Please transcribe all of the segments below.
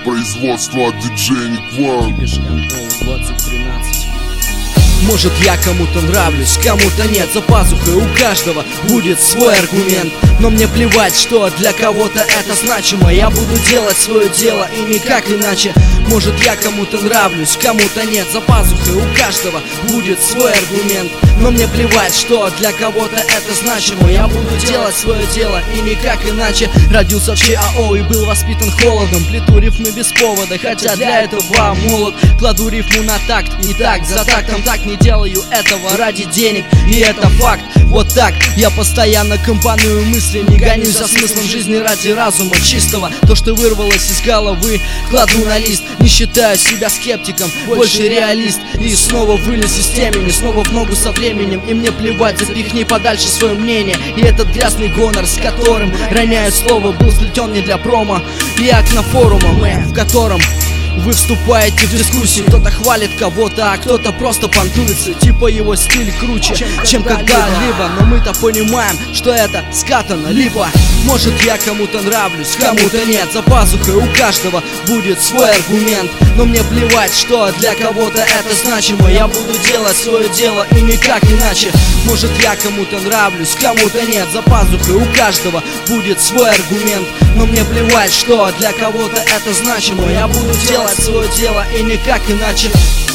Производство от диджея Никван. Кипиш МО 2013. Может, я кому-то нравлюсь, кому-то нет. За пазухой у каждого будет свой аргумент. Но мне плевать, что для кого-то это значимо. Я буду делать свое дело и никак иначе. Может, я кому-то нравлюсь, кому-то нет. За пазухой у каждого будет свой аргумент. Но мне плевать, что для кого-то это значимо. Я буду делать свое дело и никак иначе. Родился в ЧАО и был воспитан холодом. Плету рифмы без повода, хотя для этого молод. Кладу рифму на такт и так, за тактом так. Не делаю этого ради денег, и это факт. Вот так я постоянно компоную мысли. Не гонюсь за смыслом жизни ради разума чистого. То, что вырвалось из головы, кладу на лист. Не считаю себя скептиком, больше реалист. И снова вылез из темени, снова в ногу со временем. И мне плевать, запихни подальше свое мнение. И этот грязный гонор, с которым роняю слово, был сплетен не для промо. И окна форума, в котором вы вступаете в дискуссии. Кто-то хвалит кого-то, а кто-то просто понтуется. Типа его стиль круче, чем когда-либо. Но мы-то понимаем, что это скатано либо. Может, я кому-то нравлюсь, кому-то нет. За пазухой у каждого будет свой аргумент. Но мне плевать, что для кого-то это значимо. Я буду делать свое дело и никак иначе. Может, я кому-то нравлюсь, кому-то нет. За пазухой у каждого будет свой аргумент. Но мне плевать, что для кого-то это значимо. Я буду делать свое дело и никак иначе.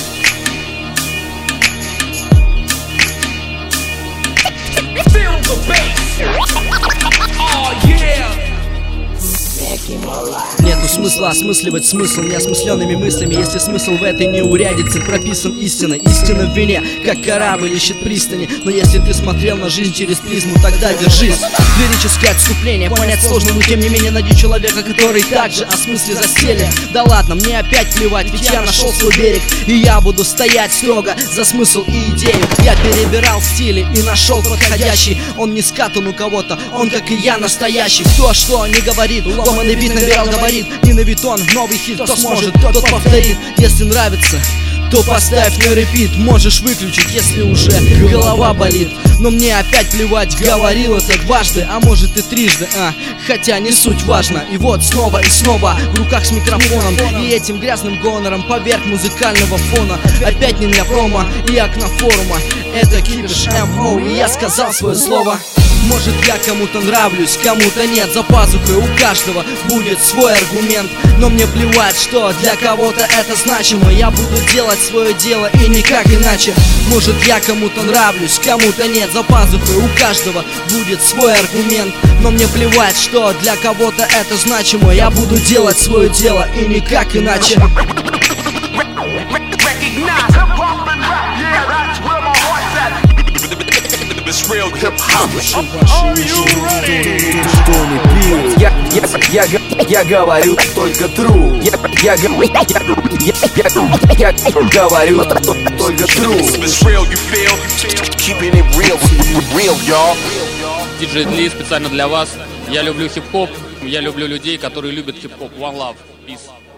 Нету смысла осмысливать смысл неосмысленными мыслями, если смысл в этой неурядице прописан истиной. Истина в вине, как корабль ищет пристани. Но если ты смотрел на жизнь через призму, тогда держись. Лирическое отступление понять сложно, но тем не менее найди человека, который также о смысле застелен. Да ладно, мне опять плевать, ведь я нашел свой берег. И я буду стоять строго за смысл и идею. Я перебирал стили и нашел подходящий. Он не скатан у кого-то, он как и я настоящий. Кто что не говорит, ломаный бит набирал габарит. Не на бетон, новый хит, кто сможет, тот повторит. Если нравится, то поставь на репит. Можешь выключить, если уже голова болит. Но мне опять плевать, говорил это дважды, а может и трижды, хотя не суть важно. И вот снова и снова в руках с микрофоном и этим грязным гонором поверх музыкального фона. Опять не для промо и окна форума. Это Кипиш МО, и я сказал свое слово. Может, я кому-то нравлюсь, кому-то нет. За пазухой у каждого будет свой аргумент. Но мне плевать, что для кого-то это значимо. Я буду делать свое дело и никак иначе. Может, я кому-то нравлюсь, кому-то нет. За пазухой у каждого будет свой аргумент. Но мне плевать, что для кого-то это значимо. Я буду делать свое дело и никак иначе. Real hip-hop. Я говорю только true. Я говорю только true. Keeping it real, y'all. Диджей Дли специально для вас. Я люблю хип-хоп. Я люблю людей, которые любят хип-хоп. One love. Peace.